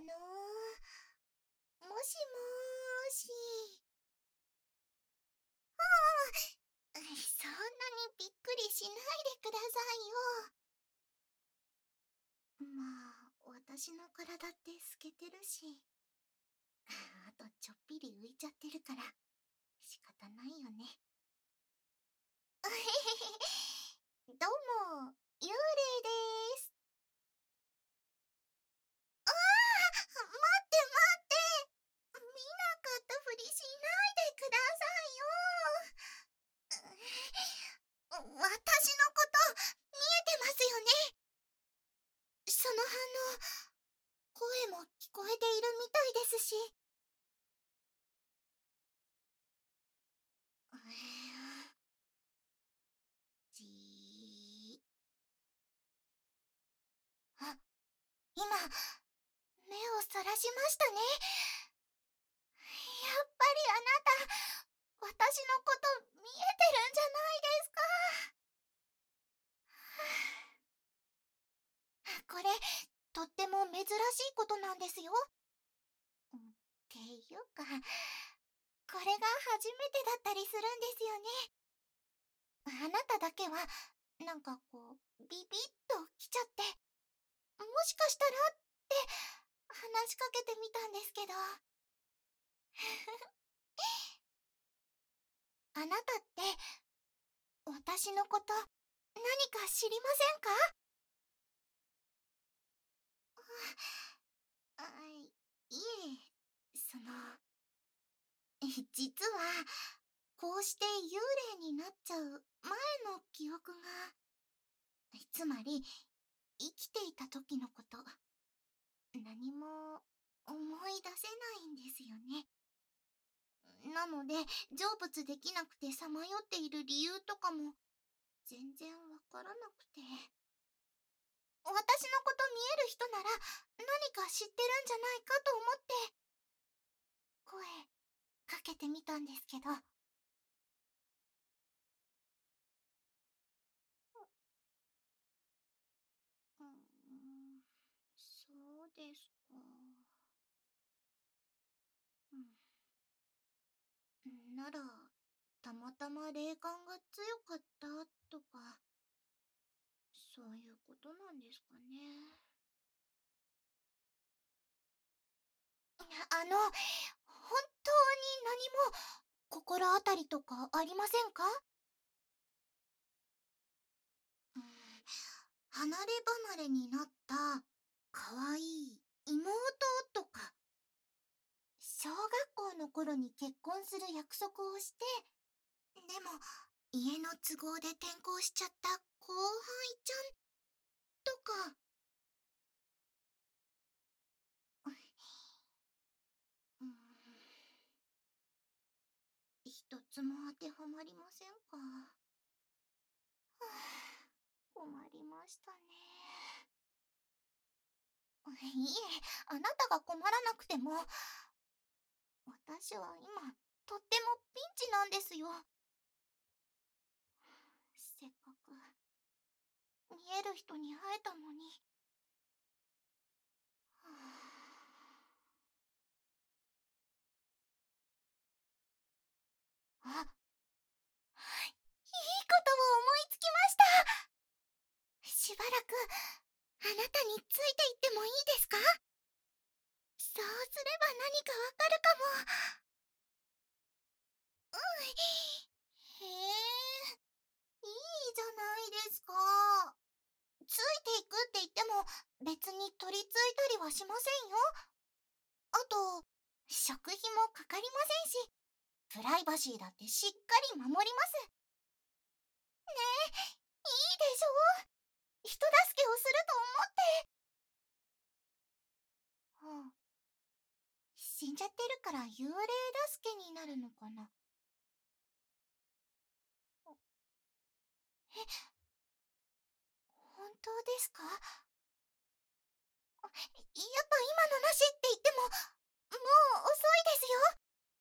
もしもーし。そんなにびっくりしないでくださいよ。まあ、私の体って透けてるし、あとちょっぴり浮いちゃってるから仕方ないよね。どうも、幽霊でーす。待って待って。見なかったふりしないでくださいよ。私のこと見えてますよね。その反応、声も聞こえているみたいですし。じー。あ、今、目をそらしましたね。やっぱりあなた、私のこと見えてるんじゃないですか。これ、とっても珍しいことなんですよ。っていうか、これが初めてだったりするんですよね。あなただけは、なんかこう、ビビッと来ちゃって、もしかしたらって話しかけてみたんですけど。あなたって、私のこと、何か知りませんか？あ、いえ、実は、こうして幽霊になっちゃう前の記憶が、つまり、生きていた時のこと、何も思い出せないんですよね。なので、成仏できなくてさまよっている理由とかも、全然わからなくて。私のこと見える人なら、何か知ってるんじゃないかと思って、声かけてみたんですけど。そうですか。なら、たまたま霊感が強かったとか、そういうことなんですかね。本当に何も心当たりとかありませんか？うん、離れ離れになったかわいい妹とか、小学校の頃に結婚する約束をして、でも家の都合で転校しちゃった後輩ちゃんとか。うん、一つも当てはまりませんか。はあ、困りましたね。いえ、あなたが困らなくても、私は今、とってもピンチなんですよ。せっかく、見える人に会えたのに。はあ、いいことを思いつきました。しばらく、あなたについていってもいいですか？そうすれば何かわかるかも。へえ、いいじゃないですか。ついていくって言っても、別に取り付いたりはしませんよ。あと、食費もかかりませんし、プライバシーだってしっかり守ります。ねえ、いいでしょ？人助けをすると思って。死んじゃってるから幽霊助けになるのかな。え、本当ですか？やっぱ今のなしって言っても、もう遅いですよ。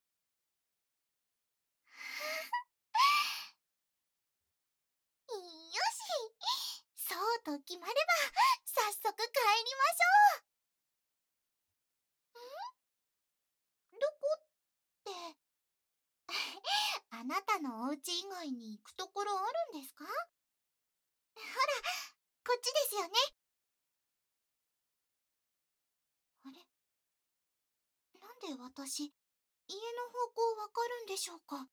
よし、そうと決まれば早速帰りましょう。 なたのお家以外に行くところあるんですか？ほら、こっちですよね。あれ、なんで私、家の方向わかるんでしょうか？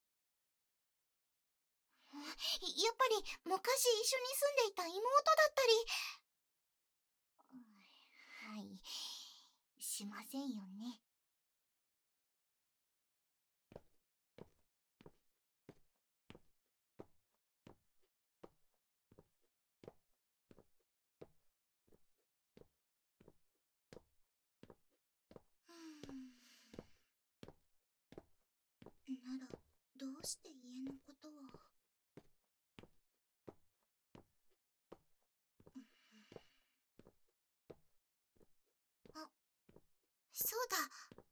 やっぱり昔一緒に住んでいた妹だったり。はい、しませんよね。なら、どうして家のことを。あ、そうだ。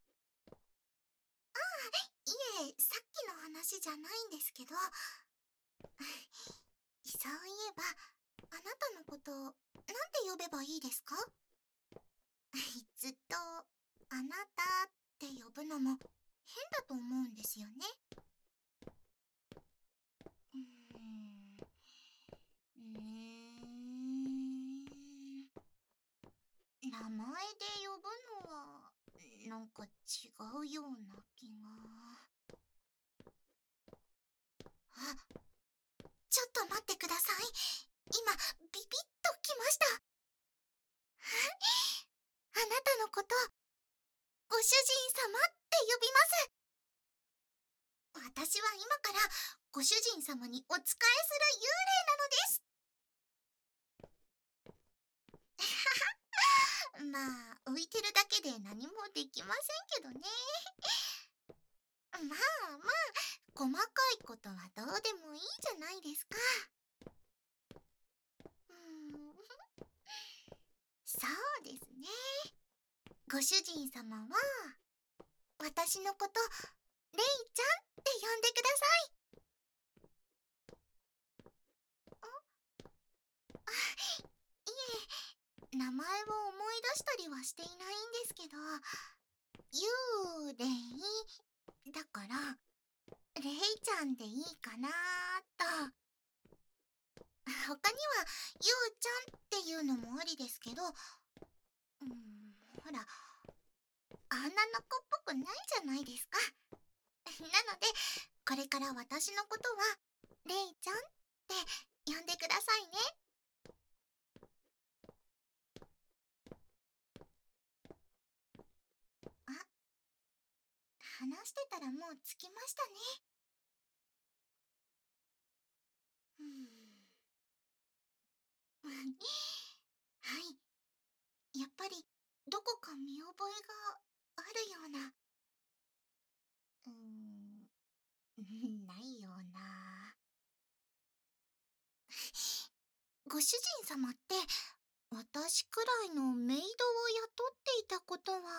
いえ、さっきの話じゃないんですけど、そういえば、あなたのこと、なんて呼べばいいですか？ずっと、あなたって呼ぶのも変だと思うんですよね。うーん。うーん。名前で呼ぶのは、なんか違うような気が。あ、ちょっと待ってください。今、ビビッときました。あなたのこと、ご主人様って呼びます。私は今からご主人様にお仕えする幽霊なのです。まあ、浮いてるだけで何もできませんけどね。まあまあ、細かいことはどうでもいいじゃないですか。うーん、そうですね。ご主人様は、私のこと、レイちゃんって呼んでください。いえ、名前を思い出したりはしていないんですけど、幽霊だから、レイちゃんでいいかなーと。他には、ユウちゃんっていうのもありですけど、ほら、あんなの子っぽくないじゃないですか。なので、これから私のことは、レイちゃんって呼んでくださいね。あ、話してたらもう着きましたね。うん。はい。やっぱり、どこか見覚えがあるような。ないような。ご主人様って、私くらいのメイドを雇っていたことは、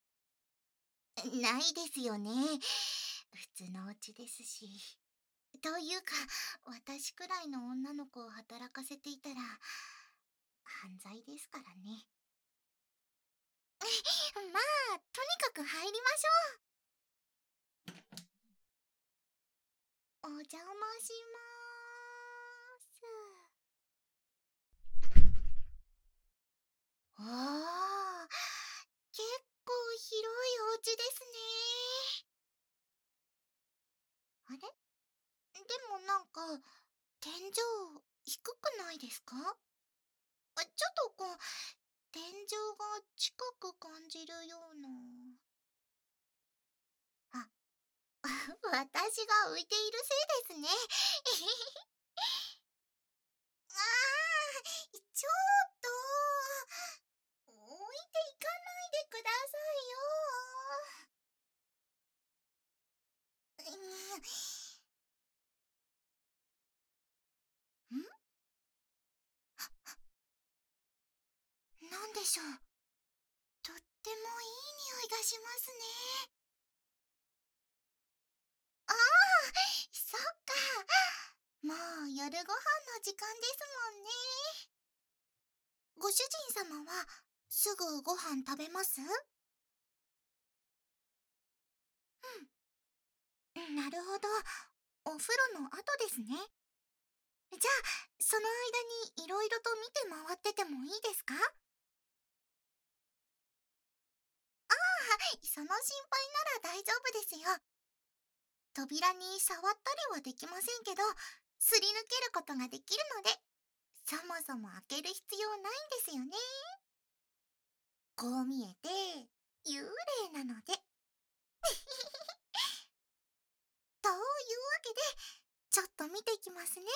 ないですよね。普通のお家ですし。というか、私くらいの女の子を働かせていたら、犯罪ですからね。まあ、とにかく入りましょう。お邪魔しまーす。おー、結構広いお家ですね。あれ、でもなんか、天井、低くないですか？ちょっと天井が近く感じるような。あ、私が浮いているせいですね。ああ、ちょっと、置いていかないでくださいよ。なんでしょう。とってもいい匂いがしますね。ああ、そっか。もう夜ご飯の時間ですもんね。ご主人様はすぐご飯食べます？なるほど。 お風呂の後ですね。じゃあ、その間にいろいろと見て回っててもいいですか？その心配なら大丈夫ですよ。扉に触ったりはできませんけど、すり抜けることができるので、そもそも開ける必要ないんですよね。こう見えて、幽霊なので。というわけで、ちょっと見ていきますね。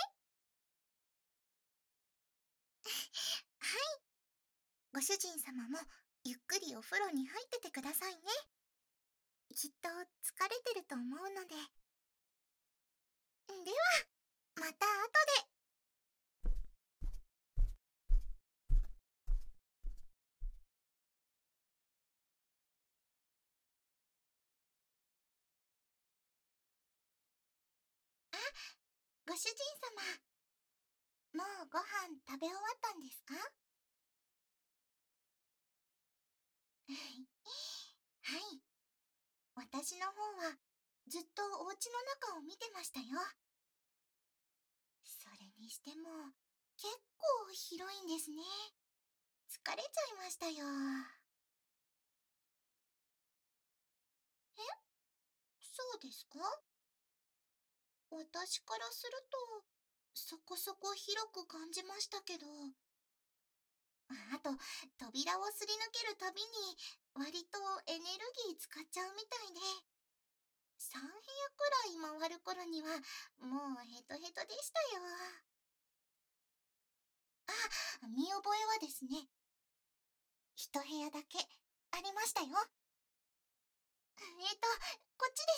はい。ご主人様もゆっくりお風呂に入っててくださいね。きっと疲れてると思うので。では、また後で。ご主人様、もうご飯食べ終わったんですか？はい。私の方はずっとお家の中を見てましたよ。それにしても結構広いんですね。疲れちゃいましたよ。え、そうですか？私からするとそこそこ広く感じましたけど。あと、扉をすり抜けるたびに割とエネルギー使っちゃうみたいで、3部屋くらい回る頃にはもうヘトヘトでしたよ。あ、見覚えはですね、一部屋だけありましたよ。こっちです。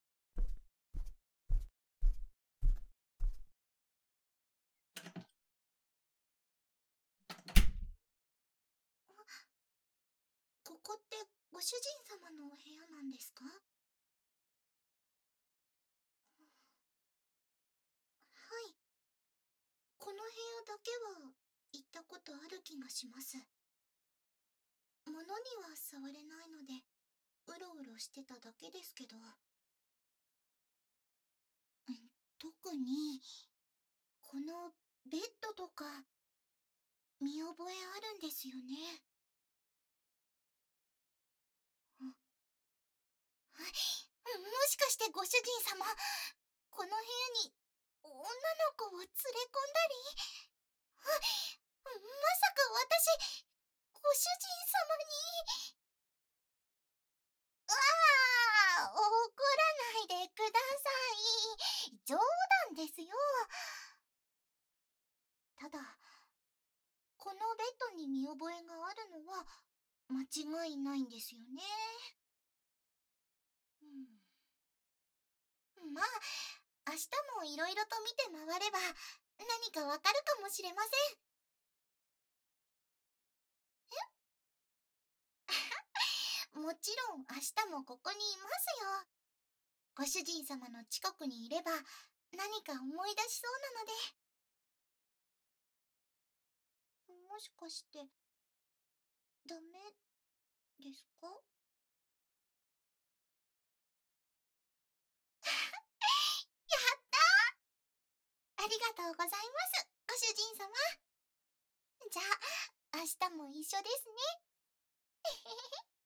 ここってご主人様のお部屋なんですか？はい。この部屋だけは行ったことある気がします。物には触れないので、うろうろしてただけですけど。特に、このベッドとか、見覚えあるんですよね。もしかしてご主人様、この部屋に女の子を連れ込んだり、まさか私、ご主人様に。怒らないでください。冗談ですよ。ただ、このベッドに見覚えがあるのは間違いないんですよね。まあ、明日もいろいろと見て回れば何かわかるかもしれません。もちろん明日もここにいますよ。ご主人様の近くにいれば何か思い出しそうなので。もしかしてダメですか？やったー、ありがとうございます、ご主人様。じゃあ明日も一緒ですね。